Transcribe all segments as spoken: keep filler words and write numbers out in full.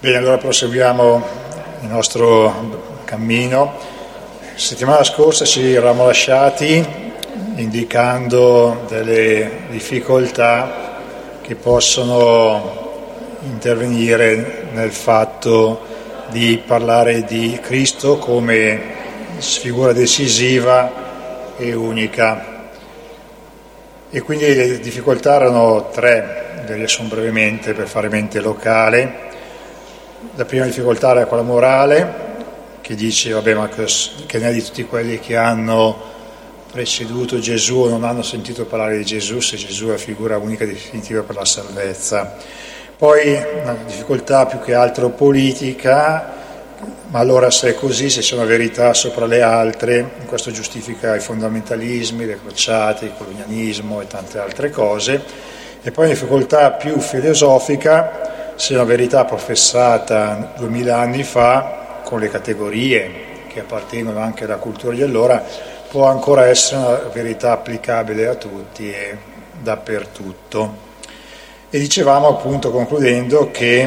Bene, allora proseguiamo il nostro cammino. La settimana scorsa ci eravamo lasciati indicando delle difficoltà che possono intervenire nel fatto di parlare di Cristo come figura decisiva e unica. E quindi le difficoltà erano tre, le riassumo brevemente per fare mente locale. La prima difficoltà era quella morale, che dice, vabbè, ma che ne è di tutti quelli che hanno preceduto Gesù o non hanno sentito parlare di Gesù, se Gesù è figura unica e definitiva per la salvezza. Poi una difficoltà più che altro politica, ma allora se è così, se c'è una verità sopra le altre, questo giustifica i fondamentalismi, le crociate, il colonialismo e tante altre cose. E poi una difficoltà più filosofica, se una verità professata duemila anni fa, con le categorie che appartengono anche alla cultura di allora, può ancora essere una verità applicabile a tutti e dappertutto. E dicevamo appunto, concludendo, che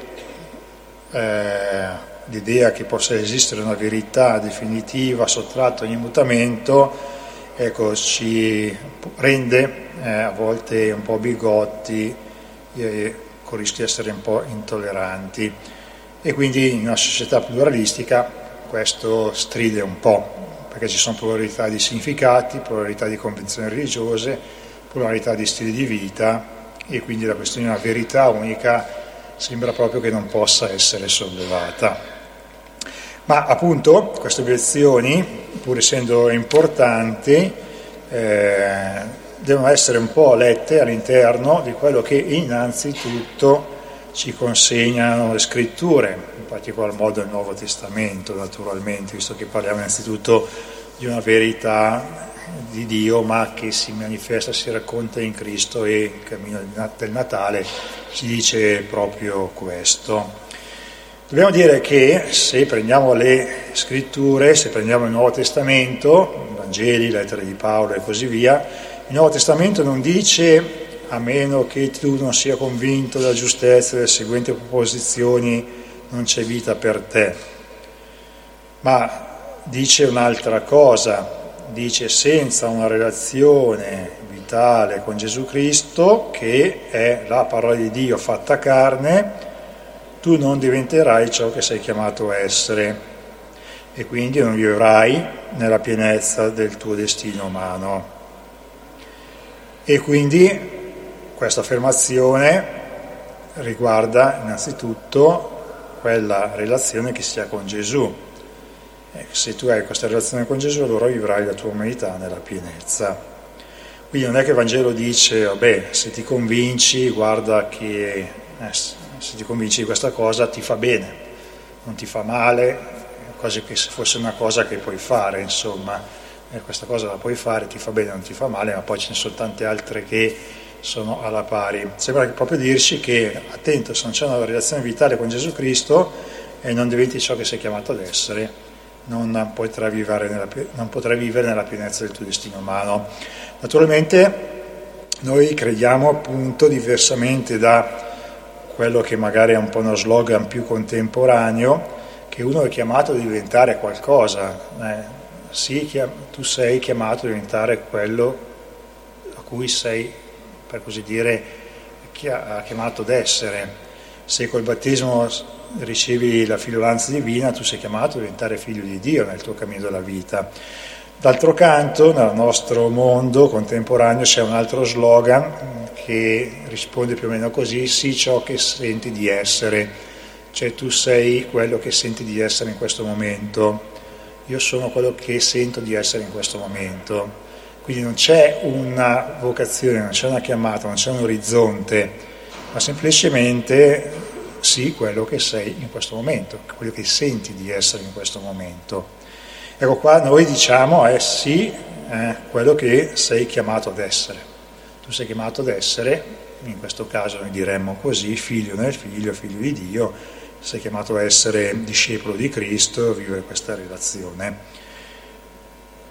eh, l'idea che possa esistere una verità definitiva sottratta a ogni mutamento, ecco, ci rende eh, a volte un po' bigotti e con il rischio di essere un po' intolleranti. E quindi in una società pluralistica questo stride un po', perché ci sono pluralità di significati, pluralità di convinzioni religiose, pluralità di stili di vita, e quindi la questione di una verità unica sembra proprio che non possa essere sollevata. Ma appunto queste obiezioni, pur essendo importanti, eh, devono essere un po' lette all'interno di quello che innanzitutto ci consegnano le scritture, in particolar modo il Nuovo Testamento, naturalmente, visto che parliamo innanzitutto di una verità di Dio, ma che si manifesta, si racconta in Cristo, e il cammino del Natale ci dice proprio questo. Dobbiamo dire che se prendiamo le scritture, se prendiamo il Nuovo Testamento, i Vangeli, le lettere di Paolo e così via, il Nuovo Testamento non dice, a meno che tu non sia convinto della giustezza delle seguenti proposizioni, non c'è vita per te, ma dice un'altra cosa. Dice, senza una relazione vitale con Gesù Cristo, che è la parola di Dio fatta carne, tu non diventerai ciò che sei chiamato a essere, e quindi non vivrai nella pienezza del tuo destino umano. E quindi questa affermazione riguarda innanzitutto quella relazione che si ha con Gesù. E se tu hai questa relazione con Gesù, allora vivrai la tua umanità nella pienezza. Quindi non è che il Vangelo dice, vabbè, se ti convinci, guarda che eh, se ti convinci di questa cosa ti fa bene, non ti fa male, quasi che se fosse una cosa che puoi fare, insomma, eh, questa cosa la puoi fare, ti fa bene, non ti fa male, ma poi ce ne sono tante altre che sono alla pari. Sembra proprio dirci che, attento, se non c'è una relazione vitale con Gesù Cristo e non diventi ciò che sei chiamato ad essere, non potrai vivere nella, non potrai vivere nella pienezza del tuo destino umano. Naturalmente noi crediamo, appunto, diversamente da quello che magari è un po' uno slogan più contemporaneo, che uno è chiamato a diventare qualcosa. Eh, sì, tu sei chiamato a diventare quello a cui sei, per così dire, chiamato ad essere. Se col battesimo ricevi la figliolanza divina, tu sei chiamato a diventare figlio di Dio nel tuo cammino della vita. D'altro canto, nel nostro mondo contemporaneo c'è un altro slogan che risponde più o meno così: sii ciò che senti di essere, cioè tu sei quello che senti di essere in questo momento, io sono quello che sento di essere in questo momento. Quindi non c'è una vocazione, non c'è una chiamata, non c'è un orizzonte, ma semplicemente sii quello che sei in questo momento, quello che senti di essere in questo momento. Ecco, qua noi diciamo è sì, eh, quello che sei chiamato ad essere. Tu sei chiamato ad essere, in questo caso noi diremmo così, figlio nel figlio, figlio di Dio, sei chiamato a essere discepolo di Cristo, vivere questa relazione.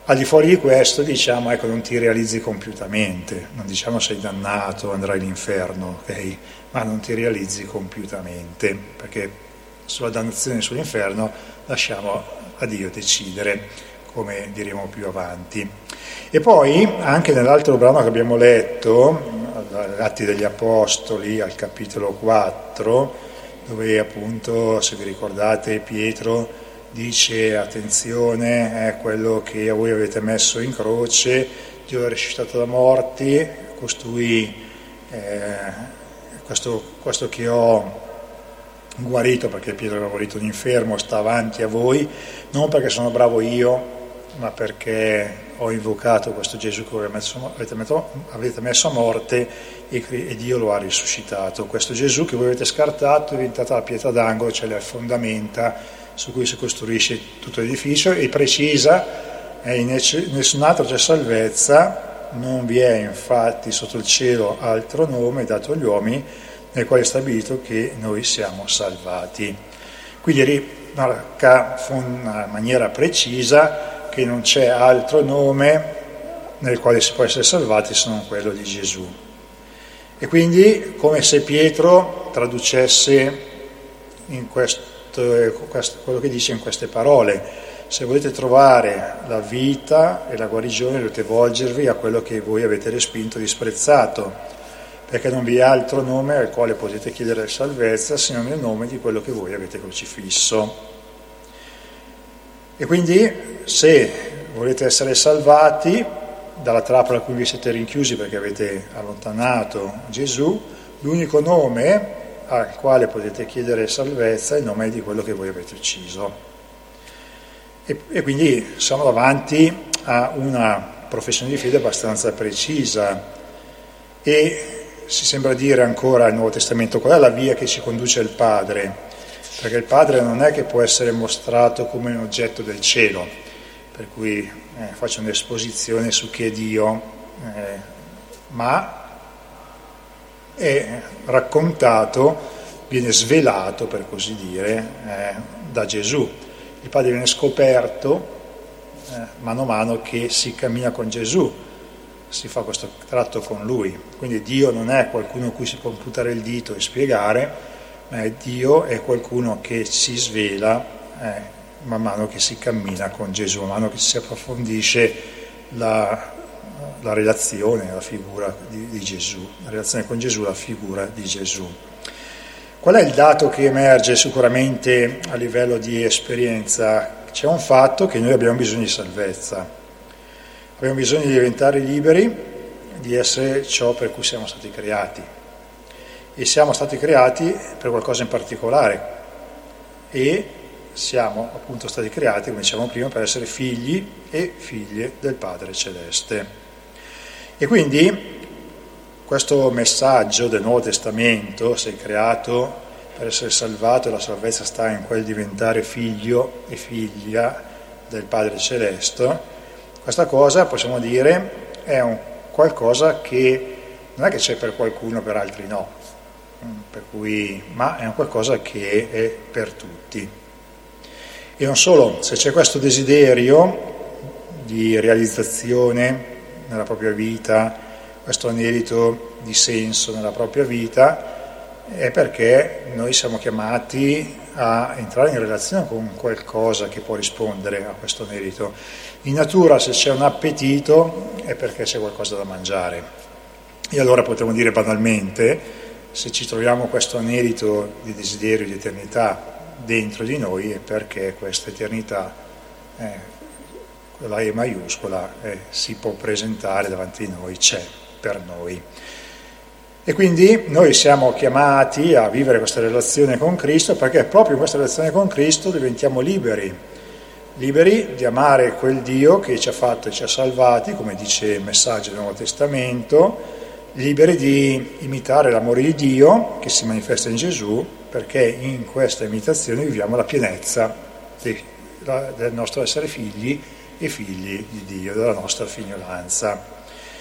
Al di fuori di questo diciamo, ecco, non ti realizzi compiutamente, non diciamo sei dannato, andrai all'inferno, ok? Ma non ti realizzi compiutamente, perché sulla dannazione e sull'inferno lasciamo a Dio decidere, come diremo più avanti. E poi, anche nell'altro brano che abbiamo letto, Atti degli Apostoli, al capitolo quattro, dove appunto, se vi ricordate, Pietro dice attenzione, è quello che voi avete messo in croce, Dio è risuscitato da morti, costui, eh, questo, questo che ho guarito, perché Pietro aveva guarito un infermo, sta avanti a voi, non perché sono bravo io, ma perché ho invocato questo Gesù che voi avete messo, avete messo a morte e, e Dio lo ha risuscitato. Questo Gesù che voi avete scartato è diventata la pietra d'angolo, cioè le fondamenta su cui si costruisce tutto l'edificio, e precisa, eh, in nessun altro c'è salvezza, non vi è infatti sotto il cielo altro nome dato agli uomini nel quale è stabilito che noi siamo salvati. Quindi rimarca in maniera precisa che non c'è altro nome nel quale si può essere salvati se non quello di Gesù. E quindi, come se Pietro traducesse in questo, questo quello che dice in queste parole: se volete trovare la vita e la guarigione dovete volgervi a quello che voi avete respinto e disprezzato, perché non vi è altro nome al quale potete chiedere salvezza se non il nome di quello che voi avete crocifisso. E quindi, se volete essere salvati dalla trappola a cui vi siete rinchiusi perché avete allontanato Gesù, l'unico nome al quale potete chiedere salvezza è il nome di quello che voi avete ucciso. E, e quindi siamo davanti a una professione di fede abbastanza precisa, e si sembra dire ancora al Nuovo Testamento qual è la via che ci conduce al Padre, perché il Padre non è che può essere mostrato come un oggetto del cielo, per cui eh, faccio un'esposizione su chi è Dio, eh, ma è raccontato, viene svelato, per così dire, eh, da Gesù. Il Padre viene scoperto eh, mano a mano che si cammina con Gesù, si fa questo tratto con Lui. Quindi Dio non è qualcuno a cui si può puntare il dito e spiegare, ma Dio è qualcuno che si svela eh, man mano che si cammina con Gesù, man mano che si approfondisce la, la relazione, la figura di, di Gesù, la relazione con Gesù, la figura di Gesù. Qual è il dato che emerge sicuramente a livello di esperienza? C'è un fatto che noi abbiamo bisogno di salvezza, abbiamo bisogno di diventare liberi, di essere ciò per cui siamo stati creati. E siamo stati creati per qualcosa in particolare, e siamo appunto stati creati, come dicevamo prima, per essere figli e figlie del Padre Celeste. E quindi questo messaggio del Nuovo Testamento, sei creato per essere salvato e la salvezza sta in quel diventare figlio e figlia del Padre Celeste, questa cosa possiamo dire è un qualcosa che non è che c'è per qualcuno, per altri no. Per cui, ma è un qualcosa che è per tutti. E non solo, se c'è questo desiderio di realizzazione nella propria vita, questo anelito di senso nella propria vita, è perché noi siamo chiamati a entrare in relazione con qualcosa che può rispondere a questo anelito. In natura, se c'è un appetito, è perché c'è qualcosa da mangiare. E allora potremmo dire banalmente, se ci troviamo questo anelito di desiderio di eternità dentro di noi, è perché questa eternità, eh, quella E maiuscola, eh, si può presentare davanti a noi, c'è per noi. E quindi noi siamo chiamati a vivere questa relazione con Cristo, perché proprio in questa relazione con Cristo diventiamo liberi, liberi di amare quel Dio che ci ha fatto e ci ha salvati, come dice il messaggio del Nuovo Testamento, liberi di imitare l'amore di Dio che si manifesta in Gesù, perché in questa imitazione viviamo la pienezza di, la, del nostro essere figli e figli di Dio, della nostra fignolanza.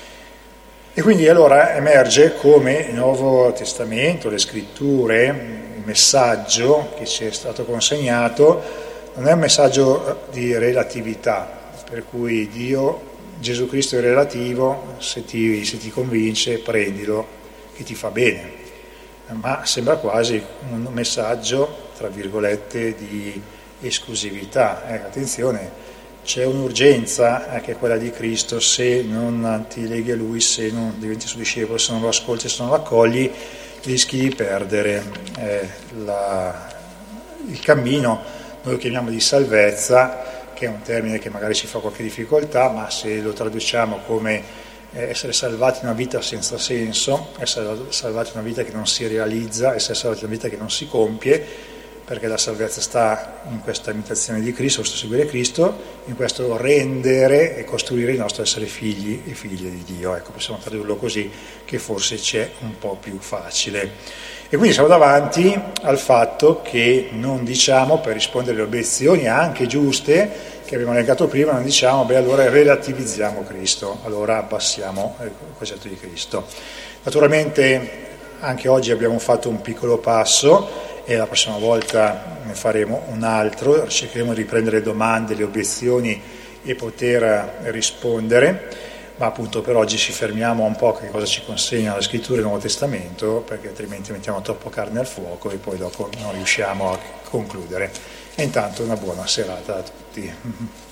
E quindi allora emerge come il Nuovo Testamento, le scritture, il messaggio che ci è stato consegnato non è un messaggio di relatività, per cui Dio, Gesù Cristo è relativo, se ti, se ti convince prendilo, che ti fa bene, ma sembra quasi un messaggio, tra virgolette, di esclusività. Eh, attenzione, c'è un'urgenza eh, che è quella di Cristo: se non ti leghi a Lui, se non diventi suo discepolo, se non lo ascolti, se non lo accogli, rischi di perdere eh, la, il cammino, noi lo chiamiamo di salvezza, che è un termine che magari ci fa qualche difficoltà, ma se lo traduciamo come eh, essere salvati in una vita senza senso, essere salvati in una vita che non si realizza, essere salvati in una vita che non si compie, perché la salvezza sta in questa imitazione di Cristo, questo seguire Cristo, in questo rendere e costruire il nostro essere figli e figlie di Dio. Ecco, possiamo tradurlo così, che forse c'è un po' più facile. E quindi siamo davanti al fatto che non diciamo, per rispondere alle obiezioni anche giuste che abbiamo elencato prima, non diciamo, beh, allora relativizziamo Cristo, allora abbassiamo il concetto di Cristo. Naturalmente anche oggi abbiamo fatto un piccolo passo, e la prossima volta ne faremo un altro, cercheremo di riprendere le domande, le obiezioni e poter rispondere, ma appunto per oggi ci fermiamo un po' che cosa ci consegna la Scrittura e il Nuovo Testamento, perché altrimenti mettiamo troppo carne al fuoco e poi dopo non riusciamo a concludere. E intanto una buona serata a tutti.